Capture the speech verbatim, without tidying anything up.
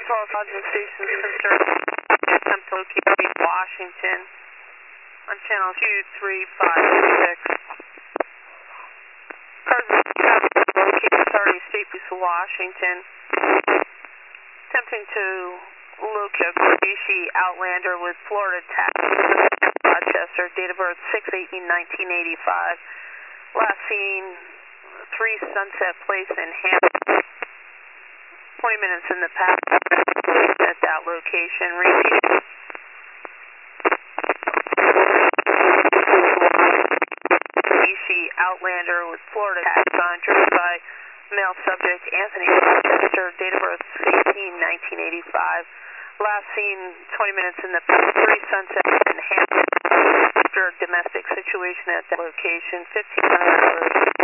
twelve Hodgson Station concerned attempt to locate Washington on channel two three five six. Cars located Authority State Police Washington. Attempting to locate a Mitsubishi Outlander with Florida tax. Rochester, date of birth six eighteen nineteen eighty-five. Last seen three Sunset Place in Hampton. twenty minutes in the past at that location. Repeat. Mitsubishi Outlander with Florida tax on, driven by male subject Anthony Rochester, date of birth eighteen nineteen eighty-five. Last seen twenty minutes in the past, three Sunset in Hampton. After a domestic situation at that location, fifteen hundred dollars.